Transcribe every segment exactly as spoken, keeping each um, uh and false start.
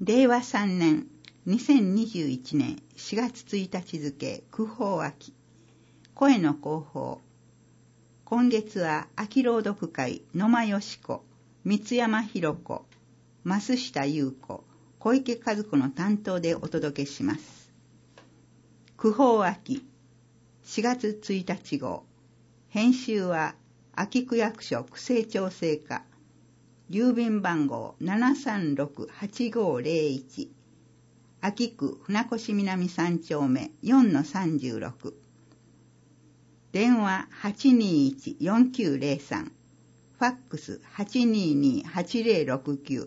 れいわさんねんにせんにじゅういちねんしがつついたち付九宝秋声の広報。今月は秋朗読会野間よし子、三山弘子、増下優子、小池和子の担当でお届けします。九宝秋しがつついたち号。編集は秋区役所区政調整課。郵便番号 ななさんろくはちごぜろいち。秋区船越南三丁目 よんのさんじゅうろく。電話 はちにいちよんきゅうぜろさん。ファックス はちにーにーはちぜろろくきゅう。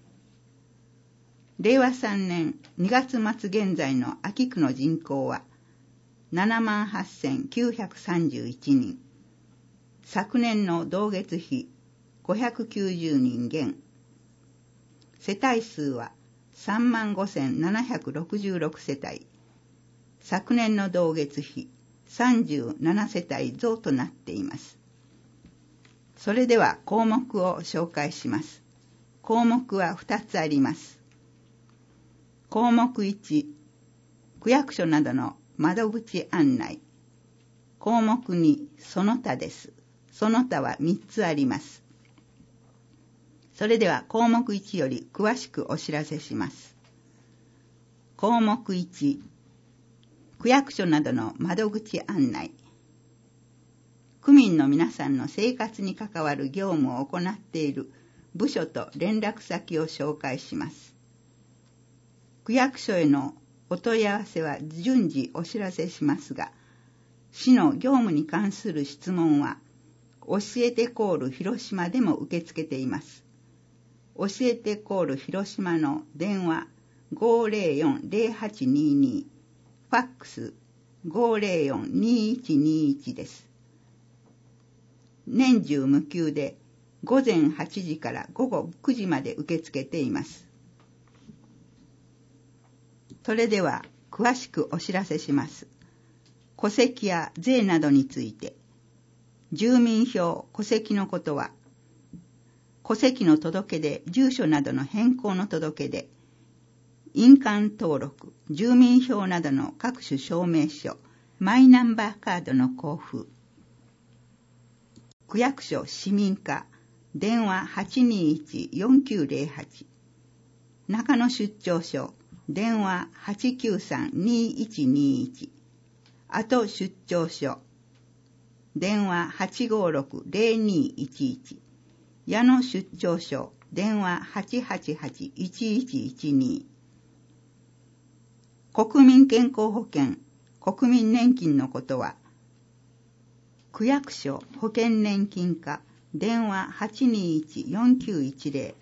れいわさんねんにがつ末現在の秋区の人口は ななまんはっせんきゅうひゃくさんじゅういちにん。昨年の同月比ごひゃくきゅうじゅうにん減。世帯数は さんまんごせんななひゃくろくじゅうろく 世帯。昨年の同月比さんじゅうななせたい増となっています。それでは項目を紹介します。項目はふたつあります。項目いち、区役所などの窓口案内。項目に、その他です。その他はみっつあります。それでは項目いちより詳しくお知らせします。項目いち、区役所などの窓口案内。区民の皆さんの生活に関わる業務を行っている部署と連絡先を紹介します。区役所へのお問い合わせは順次お知らせしますが、市の業務に関する質問は、教えてコール広島でも受け付けています。教えてコール広島の電話 ごーぜろよんぜろはちにーにー、ファックス ごーぜろよんにーいちにーいちです。年中無休でごぜんはちじからごごくじまで受け付けています。それでは詳しくお知らせします。戸籍や税などについて。住民票、戸籍のことは、戸籍の届け出、住所などの変更の届け出、印鑑登録、住民票などの各種証明書、マイナンバーカードの交付。区役所市民課、電話 はちにいちよんきゅうぜろはち。中野出張所、電話 はちきゅうさんにーいちにーいち。後出張所、電話 はちごろくぜろにーいちいち。矢野出張所、電話 はちはちはちいちいちいちに。国民健康保険、国民年金のことは、区役所保険年金課、電話 はちにいちよんきゅういちぜろ。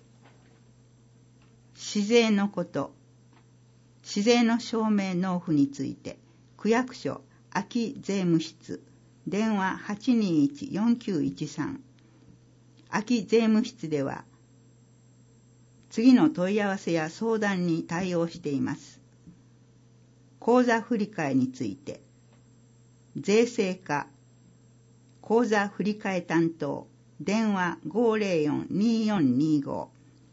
市税のこと、市税の証明納付について、区役所秋税務室、電話 はちにいちよんきゅういちさん。秋税務室では、次の問い合わせや相談に対応しています。口座振替について、税制課、口座振替担当、電話 ごーぜろよんにーよんにーご。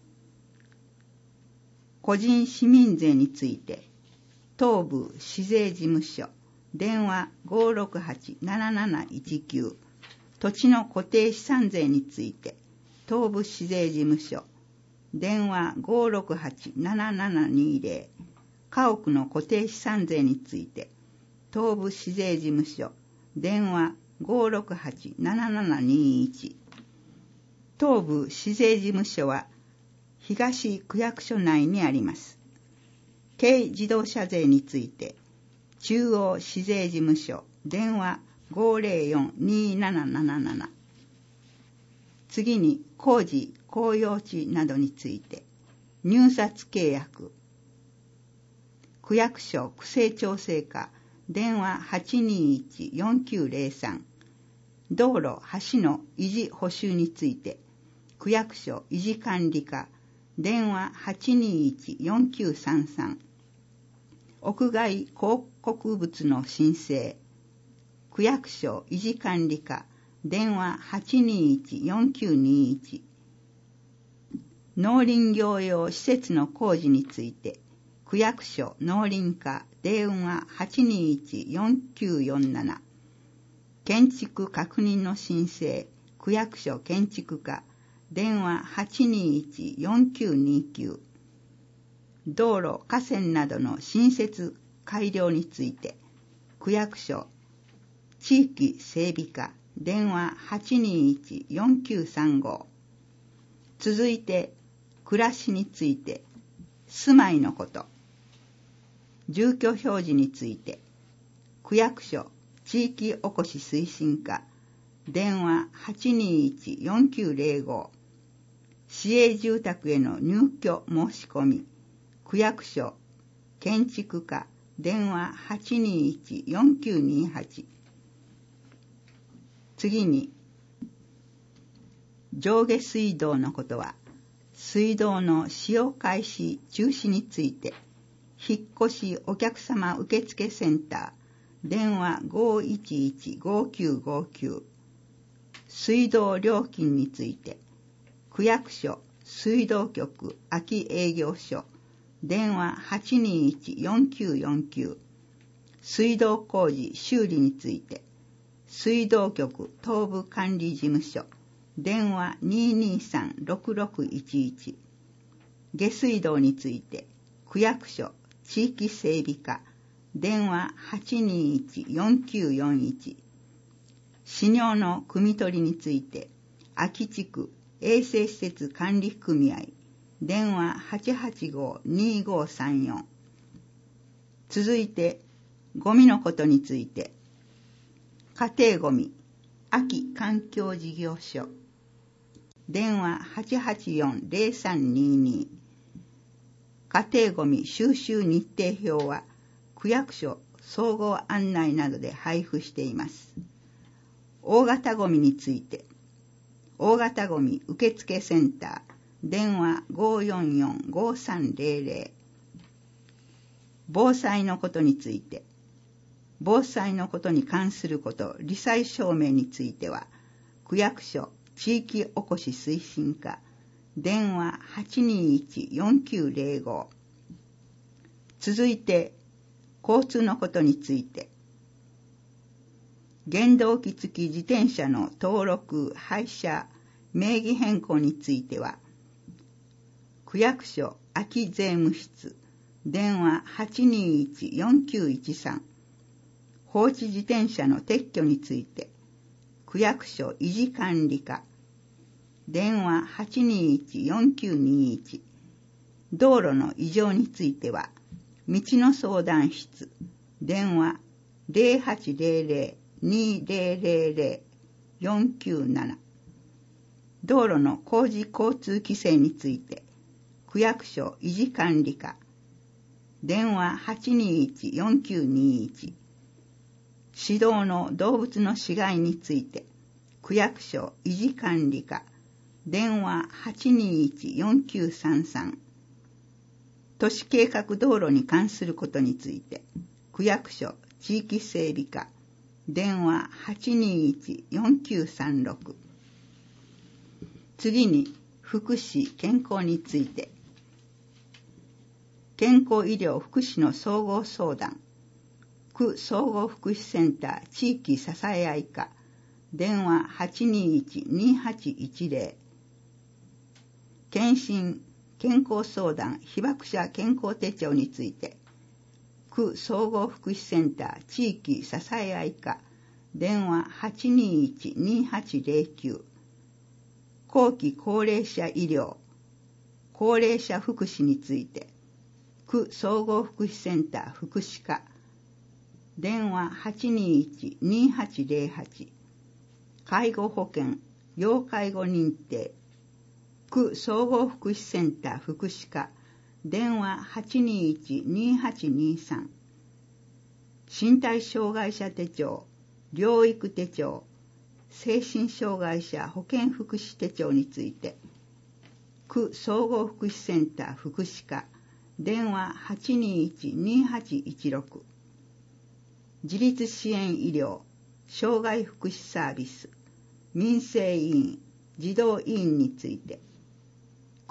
個人市民税について、東部市税事務所、電話 ごーろくはちなななないちきゅう。土地の固定資産税について、東部市税事務所、電話 ごーろくはちななななにーぜろ。家屋の固定資産税について、東部市税事務所、電話 ごーろくはちななななにーいち。東部市税事務所は、東区役所内にあります。軽自動車税について、中央市税事務所、電話 ごーぜろよんにーなななななな。次に、工事、公用地などについて、入札契約、区役所区政調整課、電話 はちにいちよんきゅうぜろさん。道路、橋の維持補修について、区役所維持管理課、電話 はちにいちよんきゅうさんさん。屋外広告物の申請、区役所維持管理課、電話 はちにいちよんきゅうにーいち。 農林業用施設の工事について、区役所農林課電話 はちにいち よんきゅうよんなな、建築確認の申請、区役所建築課電話 はちにいち よんきゅうにきゅう、道路河川などの新設改良について、区役所地域整備課電話 はちにいち よんきゅうさんご。続いて暮らしについて、住まいのこと、住居表示について、区役所地域おこし推進課電話 はちにいち よんきゅうぜろご、市営住宅への入居申し込み、区役所建築課電話 はちにいち よんきゅうにはち。次に、上下水道のことは、水道の使用開始中止について、引っ越しお客様受付センター電話 ごいちいち ごきゅうごきゅう、水道料金について、区役所水道局空き営業所電話 はちにいち よんきゅうよんきゅう、水道工事修理について、水道局東部管理事務所電話 ににさん ろくろくいちいち、下水道について、区役所地域整備課電話 はちにいち よんきゅうよんいち、飼料の汲み取りについて、安芸地区衛生施設管理組合電話 はちはちご にごさんよん。続いてゴミのことについて、家庭ゴミ安芸環境事業所電話 はちはちよん ぜろさんにに、家庭ゴミ収集日程表は区役所総合案内などで配布しています。大型ゴミについて、大型ゴミ受付センター電話 ごよんよん ごさんぜろぜろ。防災のことについて、防災のことに関すること、罹災証明については、区役所地域おこし推進課電話 はちにいち よんきゅうぜろご。続いて交通のことについて、原動機付き自転車の登録廃車名義変更については、区役所空き税務室電話 はちにいち よんきゅういちさん、放置自転車の撤去について、区役所維持管理課電話 はちにいち よんきゅうにいち、道路の異常については、道の相談室電話 ぜろはちぜろぜろ にぜろぜろぜろ よんきゅうなな、道路の工事交通規制について、区役所維持管理課電話 はちにいち よんきゅうにいち、指導の動物の死骸について、区役所維持管理課電話 はちにいち よんきゅうさんさん、都市計画道路に関することについて、区役所地域整備課電話 はちにいち よんきゅうさんろく。次に福祉健康について、健康医療福祉の総合相談区総合福祉センター地域支え合い課電話 はちにいち にはちいちぜろ、健診健康相談被爆者健康手帳について、区総合福祉センター地域支え合い課電話 はちにいち にはちぜろきゅう、後期高齢者医療高齢者福祉について、区総合福祉センター福祉課電話 はちにいち にはちぜろはち、介護保険要介護認定区総合福祉センター福祉課電話 はちにいち にはちにさん、身体障害者手帳療育手帳精神障害者保健福祉手帳について、区総合福祉センター福祉課電話 はちにいち にはちいちろく、自立支援医療障害福祉サービス民生委員児童委員について、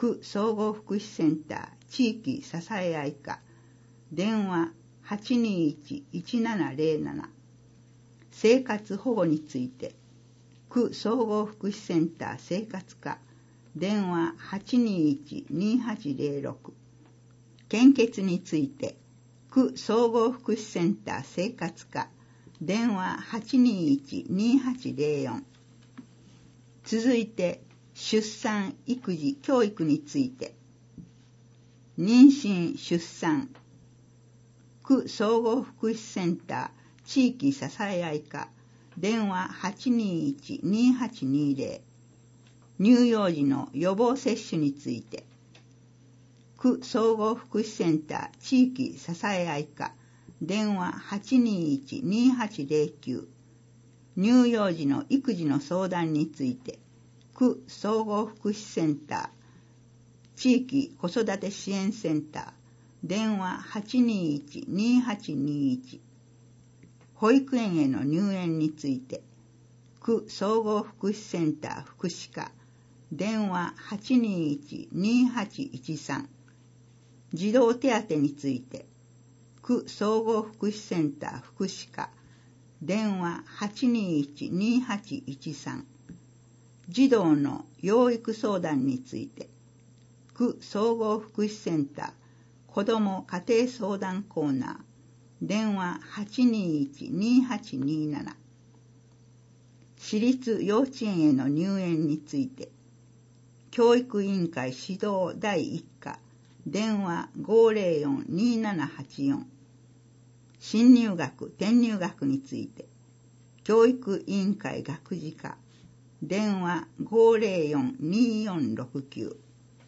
区総合福祉センター地域支え合い課電話 はちにいち いちななゼロなな。生活保護について区総合福祉センター生活課電話 はちにいち にはちゼロろく。献血について区総合福祉センター生活課電話 はちにいち にはちゼロよん。続いて出産育児教育について妊娠出産区総合福祉センター地域支え合い課電話 はちにいち にはちにゼロ。乳幼児の予防接種について区総合福祉センター地域支え合い課電話 はちにいち にはちゼロきゅう。乳幼児の育児の相談について区総合福祉センター地域子育て支援センター電話 はちにいち にはちにいち。保育園への入園について区総合福祉センター福祉課電話 はちにいち にはちいちさん。児童手当について区総合福祉センター福祉課電話 はちにいち にはちいちさん。児童の養育相談について区総合福祉センター子ども家庭相談コーナー電話 はちにいち にはちになな。私立幼稚園への入園について教育委員会指導だいいっ課電話 ごゼロよん にななはちよん。新入学転入学について教育委員会学時課電話 ごゼロよん によんろくきゅう。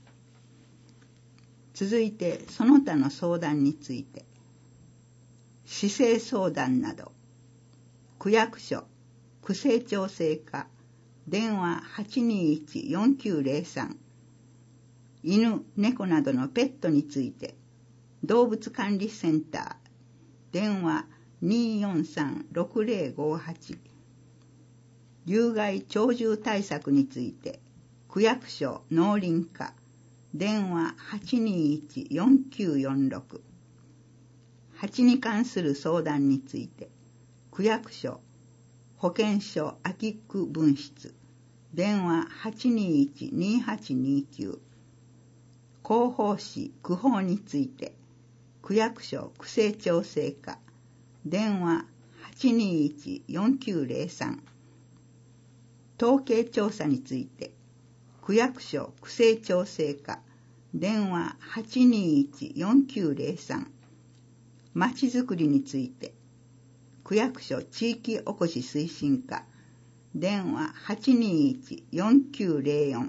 続いてその他の相談について市政相談など区役所区政調整課電話 はちにいち よんきゅうゼロさん。犬猫などのペットについて動物管理センター電話 によんさん ろくゼロごはち。有害鳥獣対策について区役所農林課電話 はちにいち よんきゅうよんろく。蜂に関する相談について区役所保健所秋区分室電話 はちにいち にはちにきゅう。広報誌区報について区役所区政調整課電話 はちにいち よんきゅうゼロさん。統計調査について区役所区政調整課電話 はちにいち よんきゅうゼロさん。まちづくりについて区役所地域おこし推進課電話 はちにいち よんきゅうゼロよん。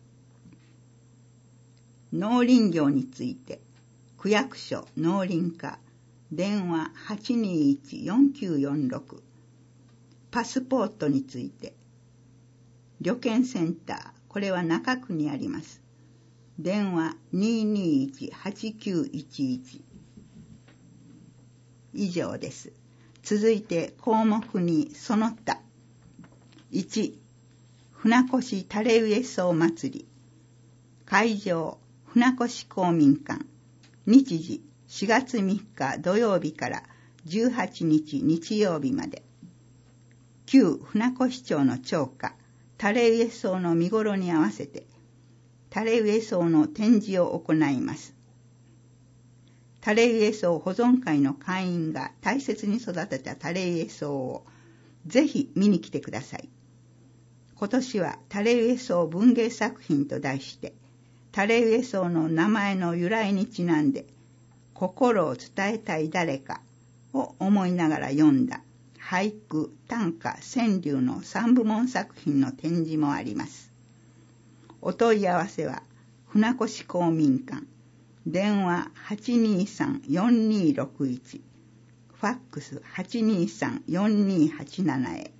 農林業について区役所農林課電話 はちにいち よんきゅうよんろく。パスポートについて旅券センターこれは中区にあります電話 ににいち はちきゅういちいち。以上です。続いて項目にその他いち船越垂植草祭り会場船越公民館日時しがつみっか土曜日からじゅうはちにち日曜日まで旧船越町の町歌垂植草の見頃に合わせて垂植草の展示を行います。垂植草保存会の会員が大切に育てた垂植草をぜひ見に来てください。今年は垂植草文芸作品と題して垂植草の名前の由来にちなんで心を伝えたい誰かを思いながら読んだ俳句、短歌、川柳のさんぶもん作品の展示もあります。お問い合わせは船越公民館電話 はちにさん よんにろくいち ファックス はちにさん よんにはちなな へ。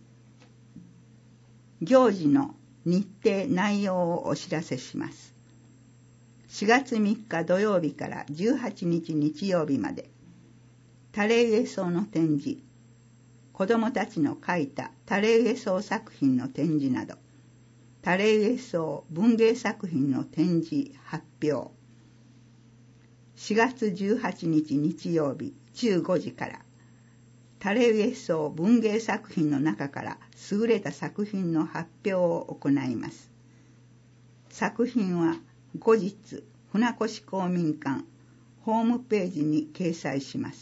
行事の日程内容をお知らせします。しがつみっか土曜日からじゅうはちにち日曜日まで垂植草の展示、子どもたちの描いた垂植草作品の展示などタレウエソウ文芸作品の展示発表。しがつじゅうはちにち日曜日じゅうごじからタレウエソウ文芸作品の中から優れた作品の発表を行います。作品は後日船越公民館ホームページに掲載します。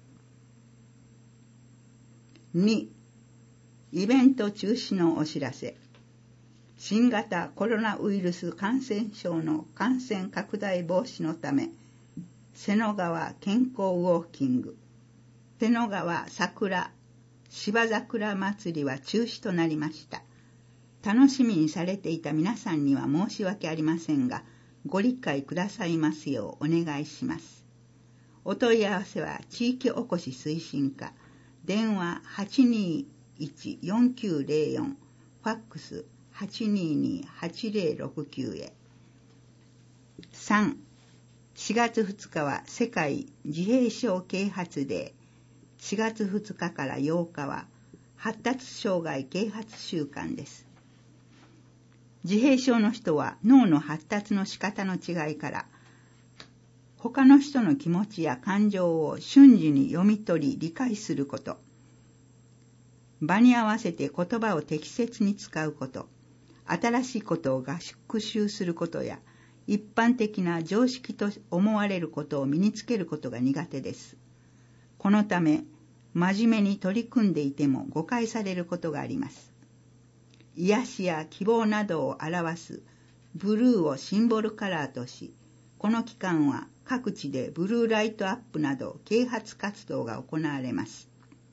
に、イベント中止のお知らせ。新型コロナウイルス感染症の感染拡大防止のため、瀬野川健康ウォーキング、瀬野川桜、芝桜祭りは中止となりました。楽しみにされていた皆さんには申し訳ありませんが、ご理解くださいますようお願いします。お問い合わせは地域おこし推進課、電話 はちにーいち よんきゅうぜろよん、ファックス はちにーにーはちぜろろくきゅう へ。さん、しがつふつかは世界自閉症啓発デー。しがつふつかからようかは発達障害啓発週間です。自閉症の人は脳の発達の仕方の違いから他の人の気持ちや感情を瞬時に読み取り理解すること、場に合わせて言葉を適切に使うこと、新しいことを学習することや一般的な常識と思われることを身につけることが苦手です。このため真面目に取り組んでいても誤解されることがあります。癒しや希望などを表すブルーをシンボルカラーとし、この期間は各地でブルーライトアップなど啓発活動が行われます。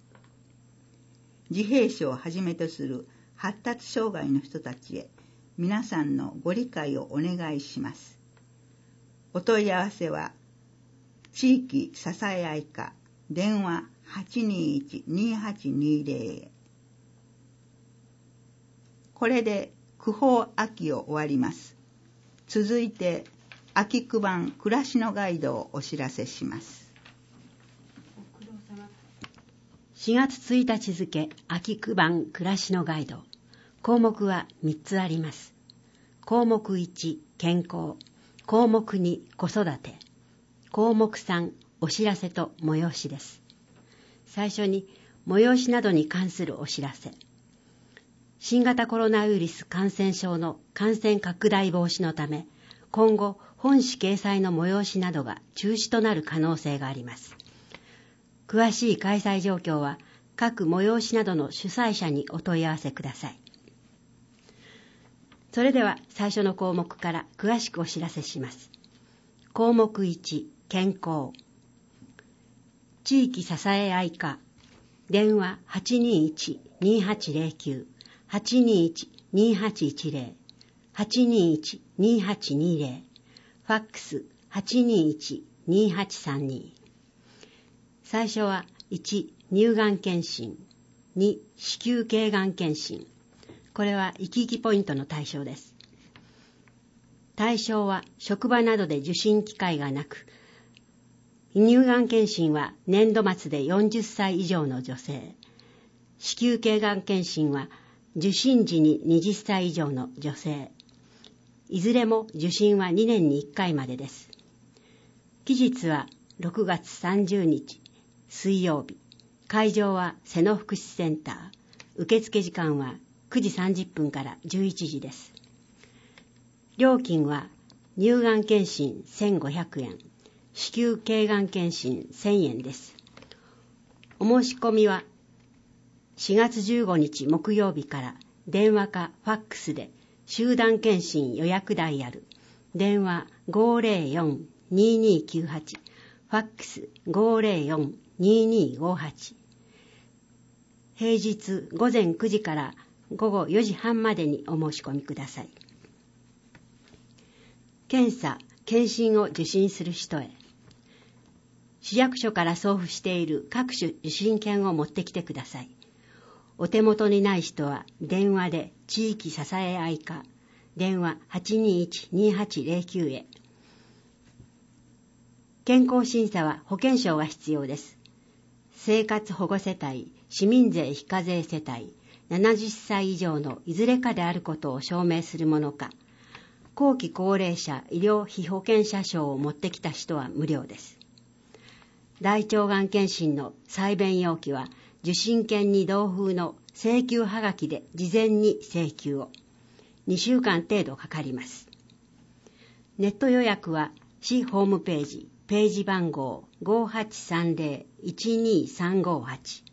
自閉症をはじめとする発達障害の人たちへ皆さんのご理解をお願いします。お問い合わせは地域支え合い課、電話 はちにーいち にーはちにーぜろ へ。これで区報秋を終わります。続いて秋区版暮らしのガイドをお知らせします。 しがつついたち付秋区版暮らしのガイド。項目はみっつあります。項目いち、健康。項目に、子育て。項目さん、お知らせと催しです。最初に、催しなどに関するお知らせ。新型コロナウイルス感染症の感染拡大防止のため、今後、本誌掲載の催しなどが中止となる可能性があります。詳しい開催状況は、各催しなどの主催者にお問い合わせください。それでは最初の項目から詳しくお知らせします。項目いち、健康。地域支え合い課、電話 はちにーいち にーはちぜろきゅう、はちにーいち にーはちいちぜろ、はちにーいち にーはちにーぜろ、ファックス はちにーいち にーはちさんに。最初はいち、乳がん検診。に、子宮頸がん検診。これは生き生きポイントの対象です。対象は職場などで受診機会がなく、乳がん検診は年度末でよんじゅっさい以上の女性、子宮頸がん検診は受診時にはたち以上の女性、いずれも受診はにねんにいっかいまでです。期日はろくがつさんじゅうにち水曜日、会場は瀬野福祉センター、受付時間はくじさんじゅっぷんからじゅういちじです。料金は乳がん検診せんごひゃくえん、子宮頸がん検診せんえんです。お申し込みはしがつじゅうごにち木曜日から電話かファックスで集団検診予約ダイヤル、電話 ごーぜろよん にーにーきゅうはち、ファックス ごーぜろよん にーにーごはち。平日午前くじからごごよじはんまでにお申し込みください。検査・検診を受診する人へ。市役所から送付している各種受診券を持ってきてください。お手元にない人は電話で地域支え合い課、電話 はちにーいち にーはちぜろきゅう へ。健康審査は保険証が必要です。生活保護世帯、市民税非課税世帯、 ななじゅっさい以上のいずれかであることを証明するものか、後期高齢者医療費保険者証を持ってきた人は無料です。大腸がん検診の採便要記は受診券に同封の請求はがきで事前に請求を。にしゅうかん程度かかります。ネット予約は市ホームページ、ページ番号 ごはちさんぜろ いちにさんごはち。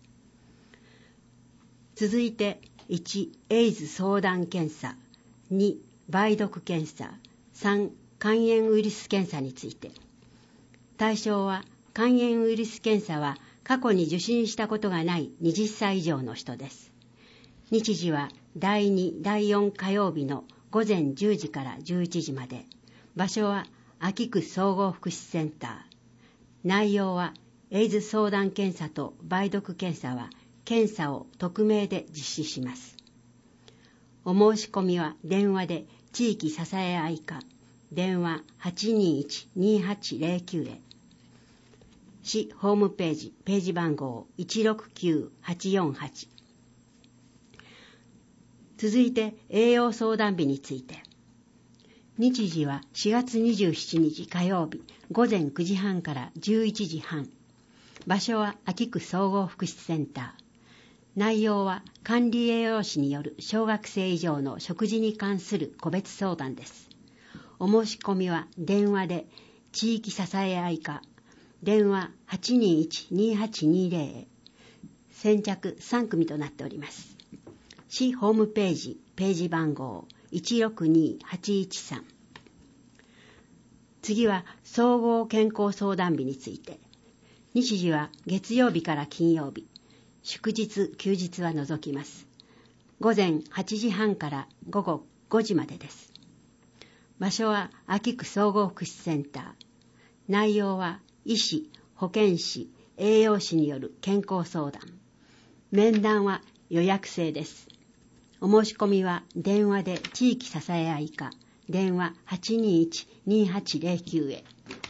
続いていち、エイズ相談検査、に、梅毒検査、さん、肝炎ウイルス検査について。対象は肝炎ウイルス検査は過去に受診したことがないはたち以上の人です。日時はだいに、だいよん火曜日のごぜんじゅうじからじゅういちじまで。場所は秋区総合福祉センター。内容はエイズ相談検査と梅毒検査は検査を匿名で実施します。お申し込みは電話で地域支え合い課電話 はちにいち にはちゼロきゅう へ。市ホームページページ番号いちろくきゅうはちよんはち。続いて栄養相談日について。日時はしがつにじゅうしちにち火曜日ごぜんくじはんからじゅういちじはん。場所は秋区総合福祉センター。内容は管理栄養士による小学生以上の食事に関する個別相談です。お申し込みは電話で地域支え合い課電話 はちにいち にはちにゼロ へ。先着さん組となっております。市ホームページページ番号いちろくにはちいちさん。次は総合健康相談日について。日時は月曜日から金曜日、祝日休日は除きます。ごぜんはちじはんからごごごじまでです。場所は秋区総合福祉センター。内容は医師、保健師、栄養士による健康相談。面談は予約制です。お申し込みは電話で地域支え合い課電話 はちにいち にはちゼロきゅう へ。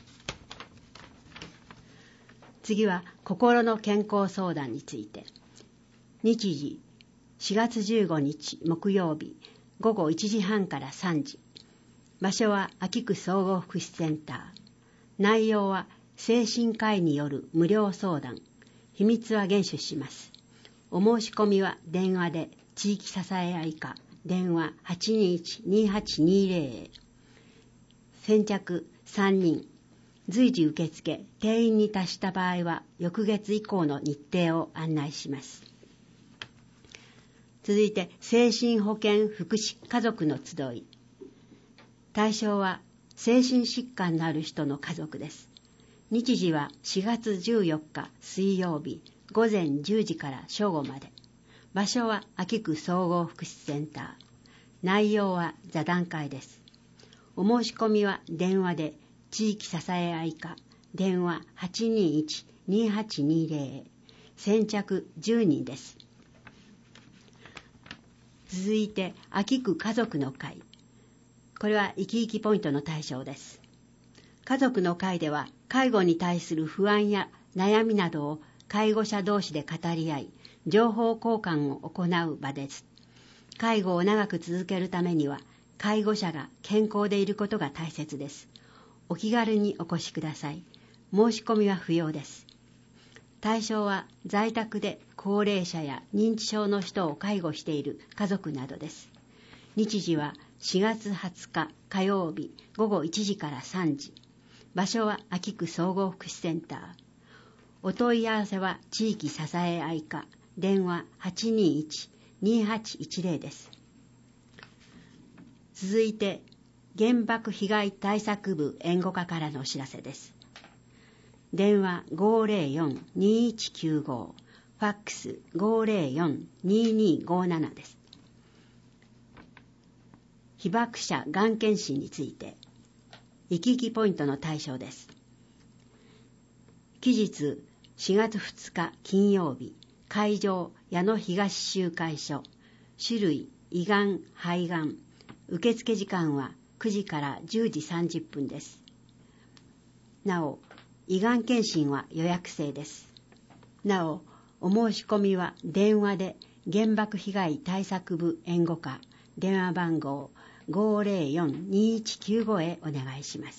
次は心の健康相談について。日時しがつじゅうごにち木曜日ごごいちじはんからさんじ。場所は秋区総合福祉センター。内容は精神科医による無料相談。秘密は厳守します。お申し込みは電話で地域支え合い課電話 はちにいち にはちにゼロ へ。先着さんにん。随時受付、定員に達した場合は翌月以降の日程を案内します。続いて精神保健福祉家族の集い。対象は精神疾患のある人の家族です。日時はしがつじゅうよっか水曜日ごぜんじゅうじから正午まで。場所は秋区総合福祉センター。内容は座談会です。お申し込みは電話で地域支え合い課電話 はちにいち にはちにゼロ へ。先着じゅうにんです。続いて秋区家族の会。これは生き生きポイントの対象です。家族の会では介護に対する不安や悩みなどを介護者同士で語り合い、情報交換を行う場です。介護を長く続けるためには介護者が健康でいることが大切です。お気軽にお越しください。申し込みは不要です。対象は在宅で高齢者や認知症の人を介護している家族などです。日時はしがつはつか火曜日ごごいちじからさんじ。場所は秋区総合福祉センター。お問い合わせは地域支え合い課電話 はちにいち にはちいちゼロ です。続いて原爆被害対策部援護課からのお知らせです。電話 ごぜろよん にいちきゅうご、ファックス ごぜろよん ににごなな です。被爆者がん検診について、生き生きポイントの対象です。期日しがつふつか金曜日、会場矢野東集会所、種類胃がん、肺がん、受付時間はくじからじゅうじさんじゅっぷんです。なお、胃がん検診は予約制です。なお、お申し込みは電話で原爆被害対策部援護課電話番号 ごーぜろよん にーいちきゅうご へお願いします。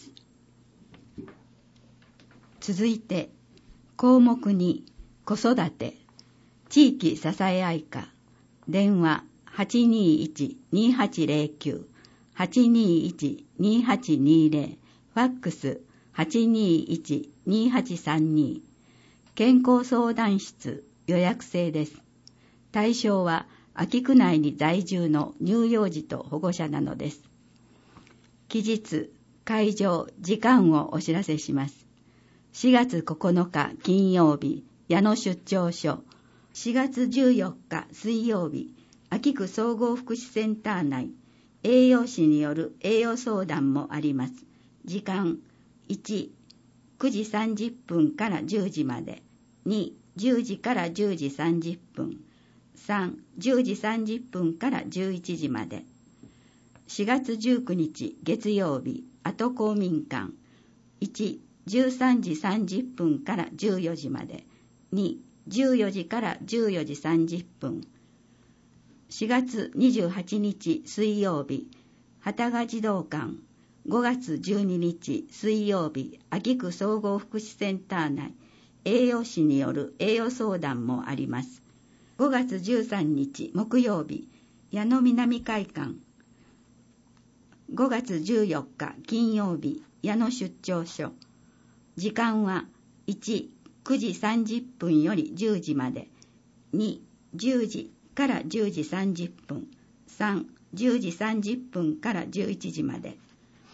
続いて項目に子育て地域支え合い課電話 はちにーいち にーはちぜろきゅう はちにーいち にーはちにーぜろファックス はちにーいち にーはちさんに 健康相談室予約制です。対象は秋区内に在住の乳幼児と保護者なのです。期日、会場、時間をお知らせします。しがつここのか金曜日、矢野出張所。しがつじゅうよっか水曜日、秋区総合福祉センター内、栄養士による栄養相談もあります。時間、いち、くじさんじゅっぷんからじゅうじまで。に、じゅうじからじゅうじさんじゅっぷん。さん、じゅうじさんじゅっぷんからじゅういちじまで。しがつじゅうくにち月曜日、後公民館。いち、じゅうさんじさんじゅっぷんからじゅうよじまで。に、じゅうよじからじゅうよじさんじゅっぷん。しがつにじゅうはちにち水曜日、幡ヶ児童館。ごがつじゅうににち水曜日、秋区総合福祉センター内、栄養士による栄養相談もあります。ごがつじゅうさんにち木曜日、矢野南会館。ごがつじゅうよっか金曜日、矢野出張所。時間はいち、くじさんじゅっぷんよりじゅうじまで。に、じゅうじからじゅうじさんじゅっぷん。さん、じゅうじさんじゅっぷんからじゅういちじまで。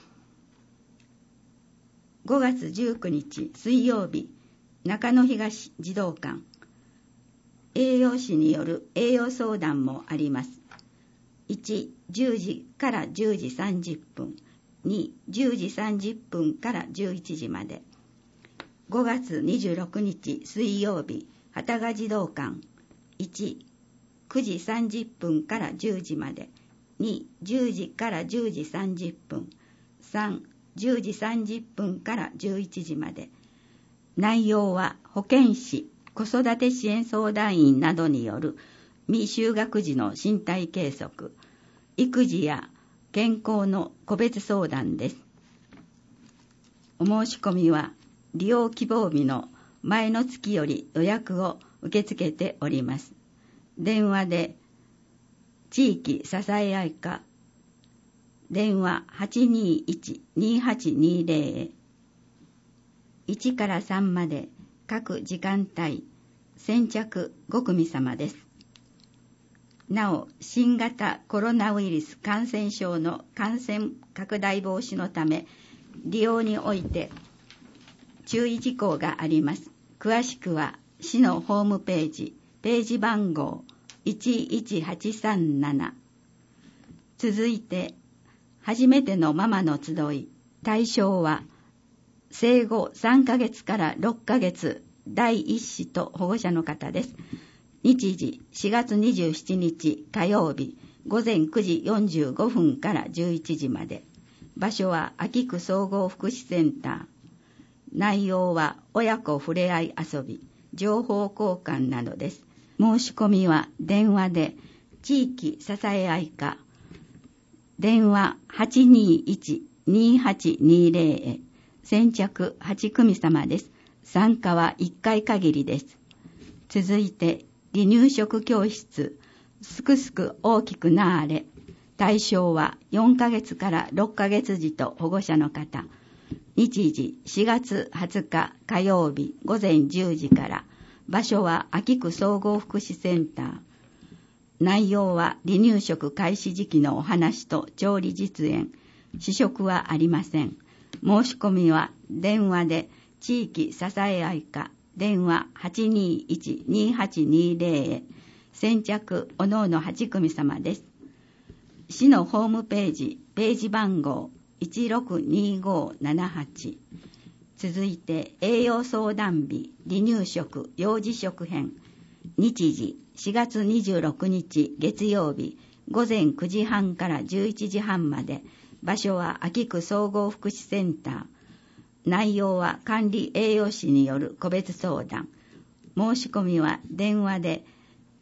ごがつじゅうくにち水曜日、中野東児童館。栄養士による栄養相談もあります。いち、じゅうじからじゅうじさんじゅっぷん。に、じゅうじさんじゅっぷんからじゅういちじまで。ごがつにじゅうろくにち水曜日、幡ヶ児童館。いち、くじさんじゅっぷんからじゅうじまで。に、じゅうじからじゅうじさんじゅっぷん。さん、じゅうじさんじゅっぷんからじゅういちじまで。内容は保健師、子育て支援相談員などによる未就学児の身体計測、育児や健康の個別相談です。お申し込みは利用希望日の前の月より予約を受け付けております。電話で地域支え合い課電話 はちにーいち にーはちにーぜろ へいちからさんまで各時間帯先着ごくみ様です。なお、新型コロナウイルス感染症の感染拡大防止のため利用において注意事項があります。詳しくは市のホームページページ番号いちいちはちさんなな。続いて初めてのママの集い、対象は生後さんかげつからろっかげつ第一子と保護者の方です。日時しがつにじゅうしちにち火曜日ごぜんくじよんじゅうごふんからじゅういちじまで。場所は秋区総合福祉センター。内容は親子ふれあい遊び、情報交換などです。申し込みは電話で地域支え合い課電話 はちにーいち にーはちにーぜろ へ先着はちくみ様です。参加はいっかい限りです。続いて離乳食教室すくすく大きくなーれ。対象はよんかげつからろっかげつ児と保護者の方。日時しがつはつか火曜日ごぜんじゅうじから。場所は秋区総合福祉センター。内容は離乳食開始時期のお話と調理実演。試食はありません。申し込みは電話で地域支え合い課電話 はちにーいち にーはちにーぜろ へ先着おのおのはちくみ様です。市のホームページページ番号いちろくにーごーななはち。続いて栄養相談日離乳食幼児食編。日時しがつにじゅうろくにち月曜日ごぜんくじはんからじゅういちじはんまで。場所は秋区総合福祉センター。内容は管理栄養士による個別相談。申し込みは電話で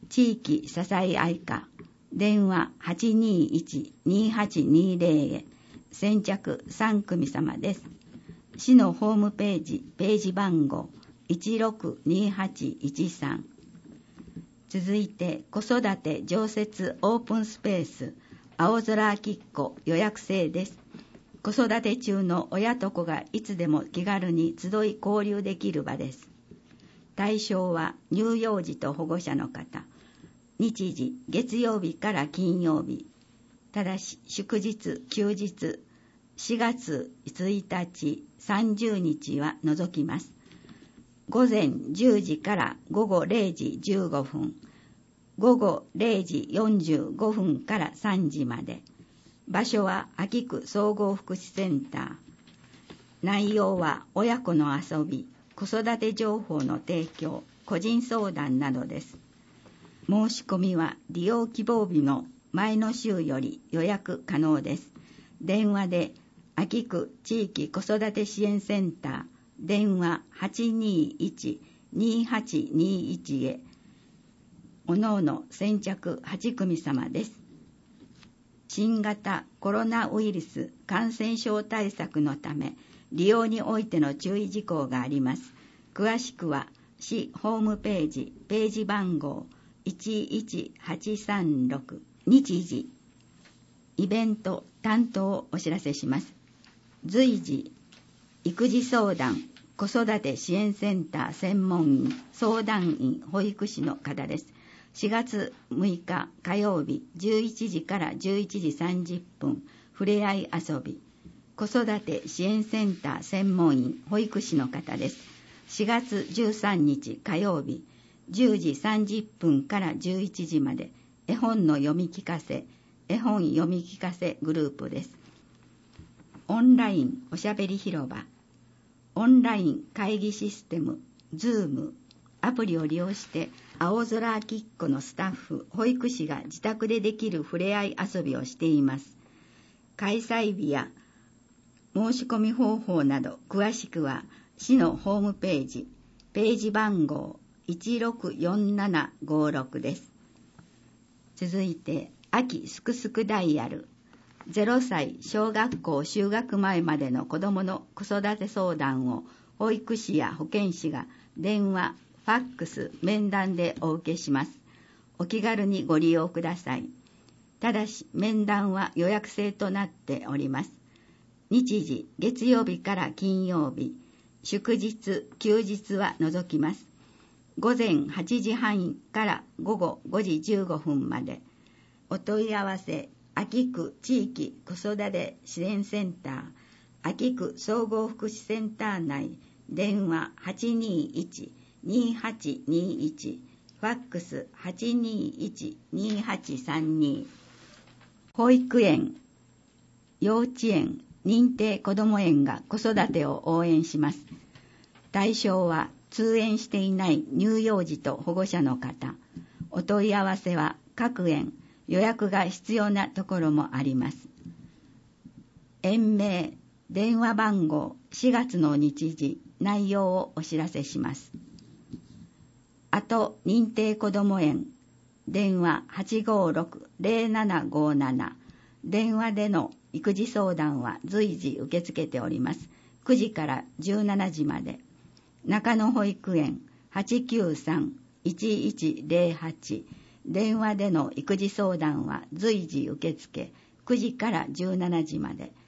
地域支え合い課電話 はちにいち にはちにゼロ へ先着さん組様です。市のホームページページ番号いちろくにはちいちさん。続いて子育て常設オープンスペース青空きっこ予約制です。子育て中の親と子がいつでも気軽に集い交流できる場です。対象は乳幼児と保護者の方。日時月曜日から金曜日。ただし祝日休日しがつついたちさんじゅうにちは除きます。午前じゅうじから午後れいじじゅうごふん、午後れいじよんじゅうごふんからさんじまで。場所は秋区総合福祉センター。内容は親子の遊び、子育て情報の提供、個人相談などです。申し込みは利用希望日の前の週より予約可能です。電話で秋区地域子育て支援センター電話 はちにいち にはちにいち へ。おのおの先着はち組様です。新型コロナウイルス感染症対策のため利用においての注意事項があります。詳しくは市ホームページページ番号いちいちはちさんろく。日時イベント担当をお知らせします。随時育児相談子育て支援センター専門員相談員保育士の方です。しがつむいか火曜日じゅういちじからじゅういちじさんじゅっぷんふれあい遊び子育て支援センター専門員保育士の方です。しがつじゅうさんにち火曜日じゅうじさんじゅっぷんからじゅういちじまで絵本の読み聞かせ絵本読み聞かせグループです。オンラインおしゃべり広場オンライン会議システム Zoom アプリを利用して青空きっこのスタッフ保育士が自宅でできるふれあい遊びをしています。開催日や申し込み方法など詳しくは市のホームページページ番号いちろくよんななごろくです。続いて秋すくすくダイヤルゼロさい小学校就学前までの子どもの子育て相談を保育士や保健師が電話、ファックス、面談でお受けします。お気軽にご利用ください。ただし面談は予約制となっております。日時月曜日から金曜日、祝日、休日は除きます。午前はちじはんから午後ごじじゅうごふんまで。お問い合わせ秋区地域子育て支援センター秋区総合福祉センター内電話 はちにいち にはちにいち ファックス はちにいち にはちさんに。保育園、幼稚園、認定こども園が子育てを応援します。対象は通園していない乳幼児と保護者の方。お問い合わせは各園予約が必要なところもあります。園名、電話番号、しがつの日時、内容をお知らせします。あと認定こども園、電話 はちごろく ゼロななごなな。電話での育児相談は随時受け付けております。くじからじゅうしちじまで。中野保育園 はちきゅうさん いちいちゼロはち。電話での育児相談は随時受付、くじからじゅうしちじまで。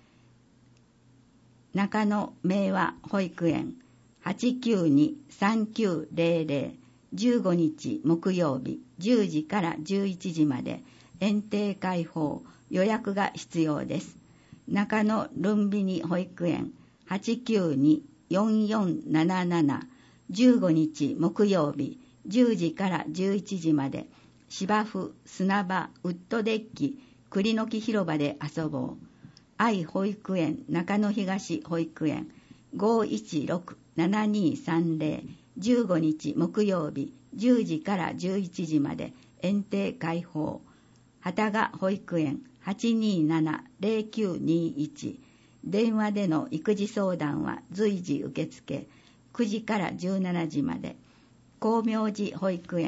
中野明和保育園 はちきゅうに さんきゅうゼロゼロ。じゅうごにち木曜日じゅうじからじゅういちじまで。園庭開放、予約が必要です。中野ルンビニ保育園 はちきゅうに よんよんなななな。じゅうごにち木曜日じゅうじからじゅういちじまで。芝生、砂場、ウッドデッキ、栗の木広場で遊ぼう。愛保育園中野東保育園 ごいちろく ななにさんゼロ。じゅうごにち木曜日じゅうじからじゅういちじまで。園庭開放。幡ヶ保育園 はちにーなな ゼロきゅうにいち。電話での育児相談は随時受付、くじからじゅうしちじまで。光明寺保育園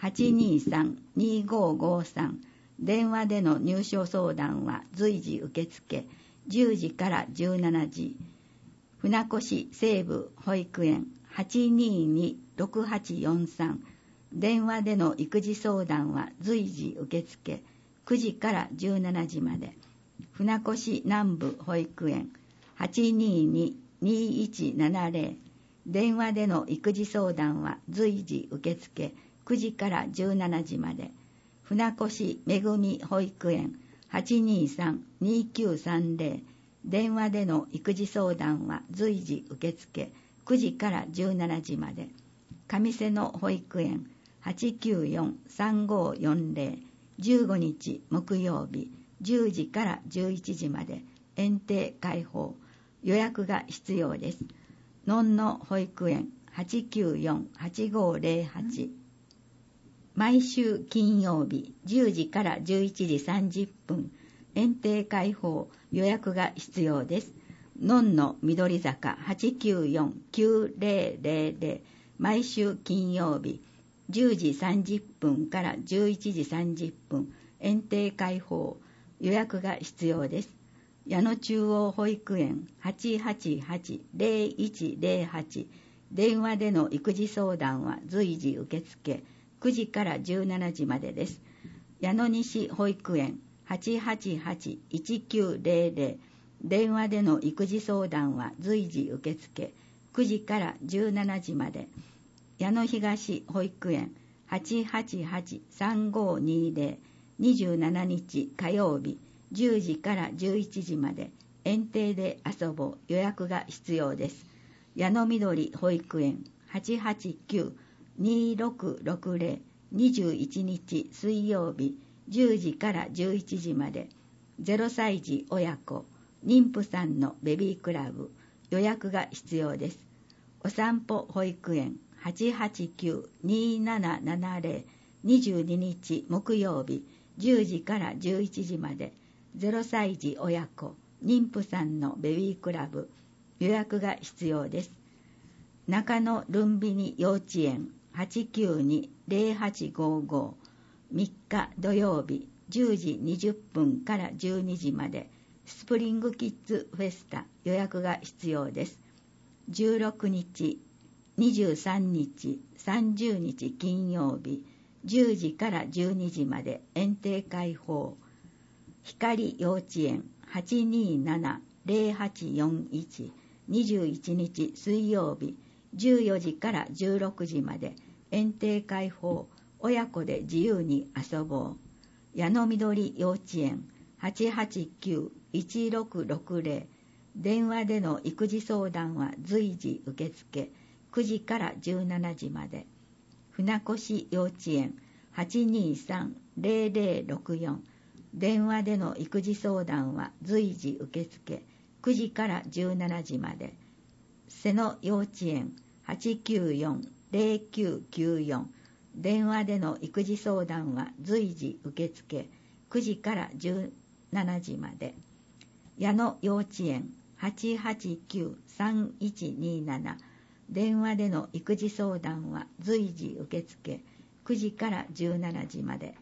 はちにさん にごごさん、電話での入所相談は随時受付、じゅうじからじゅうしちじ。船越西部保育園 はちにーにーろくはちよんさん、電話での育児相談は随時受付、くじからじゅうしちじまで。船越南部保育園 はちにーにーにーいちななぜろ、電話での育児相談は随時受付、くじからじゅうしちじまで。船越めぐみ保育園 はちにーさん にーきゅうさんぜろ、電話での育児相談は随時受付、くじからじゅうしちじまで。上瀬野保育園 はちきゅうよん さんごよんぜろ、じゅうごにち木曜日じゅうじからじゅういちじまで、園庭開放、予約が必要です。のんの保育園 はちきゅうよん はちごぜろはち、毎週金曜日じゅうじからじゅういちじさんじゅっぷん、園庭開放、予約が必要です。のんの緑坂 はちきゅうよん きゅうぜろぜろぜろ、毎週金曜日じゅうじさんじゅっぷんからじゅういちじさんじゅっぷん、園庭開放、予約が必要です。矢野中央保育園 はちはちはち ぜろいちぜろはち、電話での育児相談は随時受付、くじからじゅうしちじまでです。矢野西保育園 はちはちはち いちきゅうぜろぜろ、電話での育児相談は随時受付、くじからじゅうしちじまで。矢野東保育園 はちはちはち さんごにぜろ、にじゅうしちにち火曜日じゅうじからじゅういちじまで、園庭で遊ぼう、予約が必要です。矢野緑保育園 はちはちきゅう にーろくろくぜろ、にじゅういちにち水曜日じゅうじからじゅういちじまで、ゼロさい児親子、妊婦さんのベビークラブ、予約が必要です。お散歩保育園 はちはちきゅう にーななななぜろ、にじゅうににち木曜日じゅうじからじゅういちじまで、ゼロさい児親子、妊婦さんのベビークラブ、予約が必要です。中野ルンビニ幼稚園 はちきゅうに ぜろはちごご、みっか土曜日じゅうじにじゅっぷんからじゅうにじまで、スプリングキッズフェスタ、予約が必要です。じゅうろくにち、にじゅうさんにち、さんじゅうにち金曜日じゅうじからじゅうにじまで、園庭開放。光幼稚園 はちにーなな ぜろはちよんいち、にじゅういちにち水曜日じゅうよじからじゅうろくじまで、園庭開放、親子で自由に遊ぼう。矢野緑幼稚園 はちはちきゅう いちろくろくぜろ、電話での育児相談は随時受付、くじからじゅうしちじまで。船越幼稚園 はちにーさん ぜろぜろろくよん、電話での育児相談は随時受付、くじからじゅうしちじまで。瀬野幼稚園 はちきゅうよん ぜろきゅうきゅうよん、電話での育児相談は随時受付、くじからじゅうしちじまで。矢野幼稚園 はちはちきゅう さんいちにーなな、電話での育児相談は随時受付、くじからじゅうしちじまで。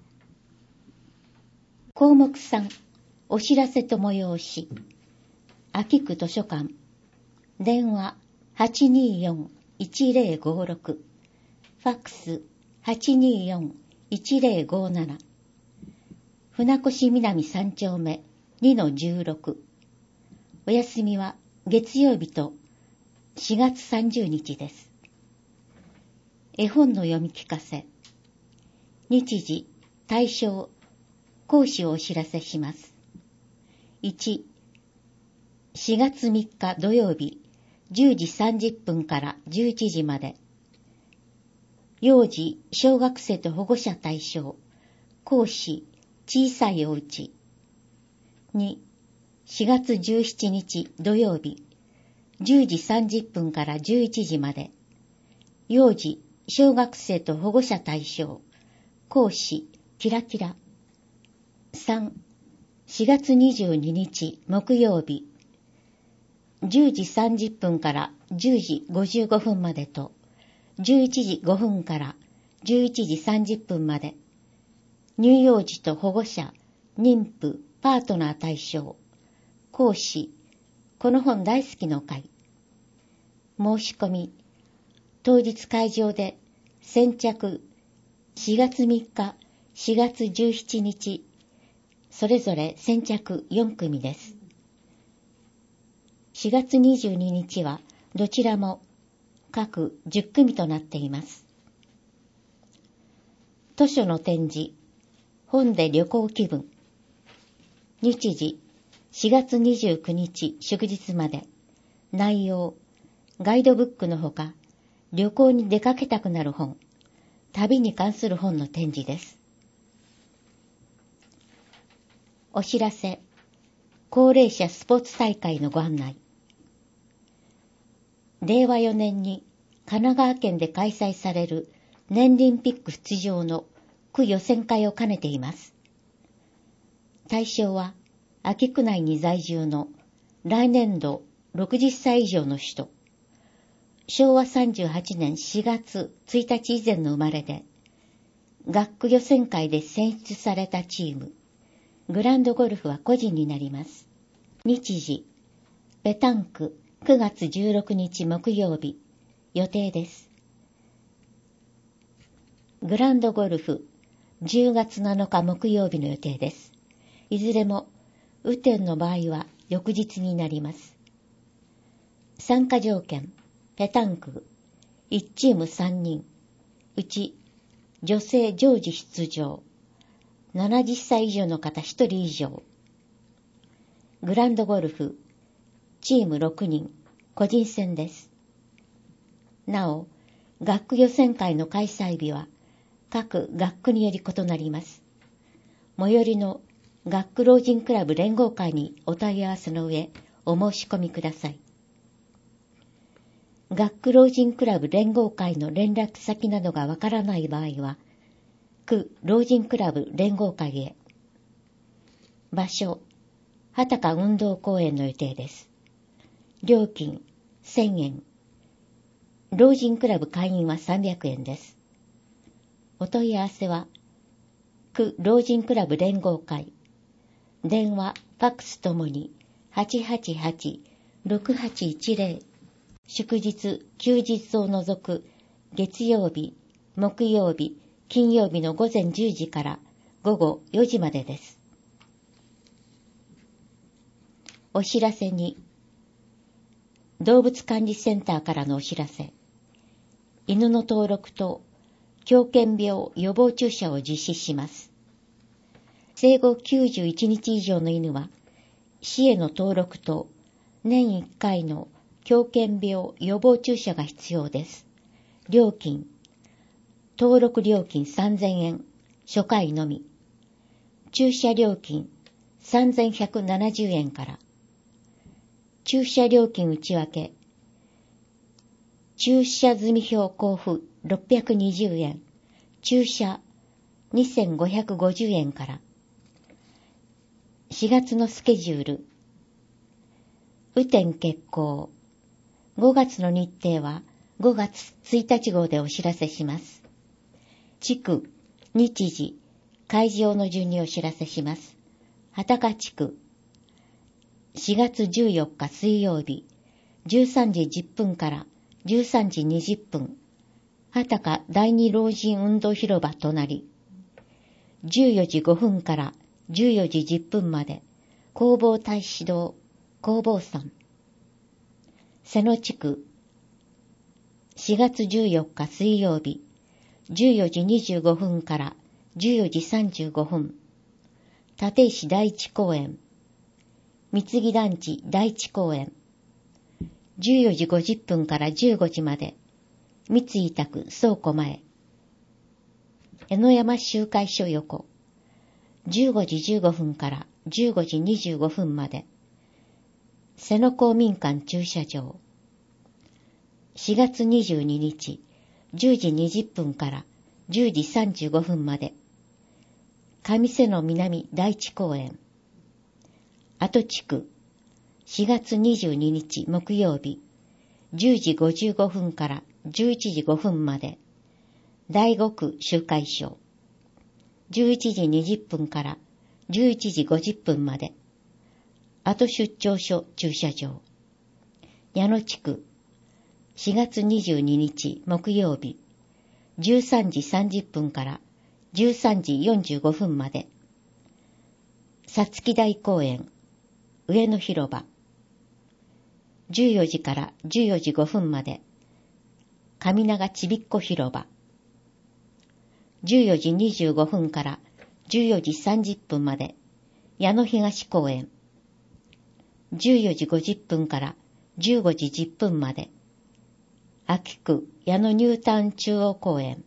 項目さん、お知らせと催し。秋区図書館、電話 はちにーよん いちぜろごろく、ファックス はちにーよん いちぜろごなな、船越南さん丁目 にのじゅうろく。お休みは月曜日としがつさんじゅうにちです。絵本の読み聞かせ。日時、対象、講師をお知らせします。いち、しがつみっか土曜日じゅうじさんじゅっぷんからじゅういちじまで。幼児、小学生と保護者対象。講師、小さいおうち。に、しがつじゅうしちにち土曜日じゅうじさんじゅっぷんからじゅういちじまで。幼児、小学生と保護者対象。講師、キラキラ。さん、しがつにじゅうににち木曜日じゅうじさんじゅっぷんからじゅうじごじゅうごふんまでと、じゅういちじごふんからじゅういちじさんじゅっぷんまで、乳幼児と保護者、妊婦、パートナー対象、講師、この本大好きの会。申し込み、当日会場で先着しがつみっか、しがつじゅうしちにち、それぞれ先着よんくみです。しがつにじゅうににちはどちらも各じゅっくみとなっています。図書の展示、本で旅行気分。日時、しがつにじゅうくにち祝日まで。内容、ガイドブックのほか、旅行に出かけたくなる本、旅に関する本の展示です。お知らせ、高齢者スポーツ大会のご案内。れいわよねんに神奈川県で開催される年リンピック出場の区予選会を兼ねています。対象は、秋区内に在住の来年度ろくじゅっさい以上の人、しょうわさんじゅうはちねんしがつついたち以前の生まれで、学区予選会で選出されたチーム、グランドゴルフは個人になります。日時、ペタンクくがつじゅうろくにち木曜日、予定です。グランドゴルフ、じゅうがつなのか木曜日の予定です。いずれも、雨天の場合は翌日になります。参加条件、ペタンク、いちチームさんにん、うち、女性常時出場、ななじゅっさい以上の方ひとり以上。グランドゴルフ、チームろくにん、個人戦です。なお、学区予選会の開催日は、各学区により異なります。最寄りの学区老人クラブ連合会にお問い合わせの上、お申し込みください。学区老人クラブ連合会の連絡先などがわからない場合は、区老人クラブ連合会へ。場所、畑中運動公園の予定です。料金、せんえん。老人クラブ会員はさんびゃくえんです。お問い合わせは、区老人クラブ連合会、電話、ファックスともに はちはちはち ろくはちいちぜろ、祝日、休日を除く月曜日、木曜日、金曜日のごぜんじゅうじからごごよじまでです。お知らせに、動物管理センターからのお知らせ、犬の登録と狂犬病予防注射を実施します。生後きゅうじゅういちにち以上の犬は、市への登録と年いっかいの狂犬病予防注射が必要です。料金、登録料金さんぜんえん、初回のみ。注射料金さんぜんひゃくななじゅうえんから。注射料金内訳、注射済表交付ろっぴゃくにじゅうえん、注射にせんごひゃくごじゅうえんから。しがつのスケジュール。雨天決行。ごがつの日程はごがつついたち号でお知らせします。地区、日時、会場の順にお知らせします。畑中地区。しがつじゅうよっか水曜日、じゅうさんじじゅっぷんからじゅうさんじにじゅっぷん。畑中第二老人運動広場隣。じゅうよじごふんからじゅうよじじゅっぷんまで、弘法大師堂、弘法山。瀬野地区、しがつじゅうよっか水曜日、じゅうよじにじゅうごふんからじゅうよじさんじゅうごふん。立石第一公園、三木団地第一公園。じゅうよじごじゅっぷんからじゅうごじまで、三井宅倉庫前。江ノ山集会所横。じゅうごじじゅうごふんからじゅうごじにじゅうごふんまで。瀬野公民館駐車場。しがつにじゅうににち、じゅうじにじゅっぷんからじゅうじさんじゅうごふんまで。上瀬野南第一公園。跡地区。しがつにじゅうににち木曜日、じゅうじごじゅうごふんからじゅういちじごふんまで。 第五区集会所、じゅういちじにじゅっぷんからじゅういちじごじゅっぷんまで、後出張所駐車場、矢野地区、しがつにじゅうににち木曜日、じゅうさんじさんじゅっぷんからじゅうさんじよんじゅうごふんまで、さつき台公園、上野広場、じゅうよじからじゅうよじごふんまで、上長ちびっこ広場、じゅうよじにじゅうごふんからじゅうよじさんじゅっぷんまで、矢野東公園、じゅうよじごじゅっぷんからじゅうごじじゅっぷんまで、秋区矢野ニュータウン中央公園。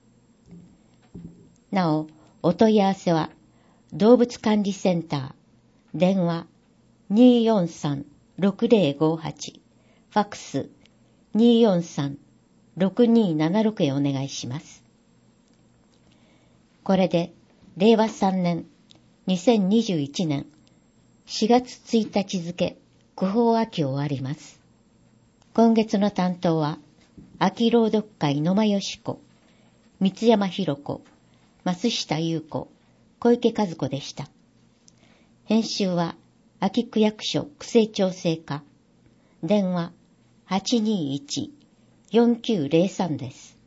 なお、お問い合わせは、動物管理センター、電話 にーよんさんろくぜろごはち、ファックス にーよんさんろくにーななろく へお願いします。これで、れいわさんねん、にせんにじゅういちねんしがつついたち付、区報秋を終わります。今月の担当は、秋朗読会野間よし子、三山ひろ子、増下優子、小池和子でした。編集は、秋区役所区政調整課、電話 はちにーいちよんきゅうぜろさん です。